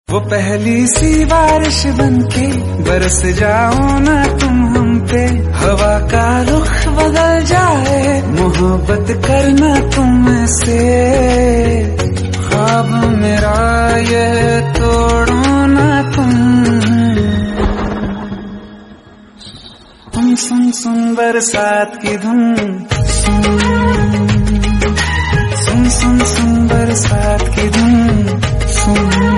वो पहली सी बारिश बनके बरस जाओ ना तुम हम पे, हवा का रुख बदल जाए, मोहब्बत करना तुम से, ख्वाब मेरा ये तोड़ो ना तुम सुन सुन बरसात की धुन, सुन सुन सुन सुन बरसात की धुन सुन।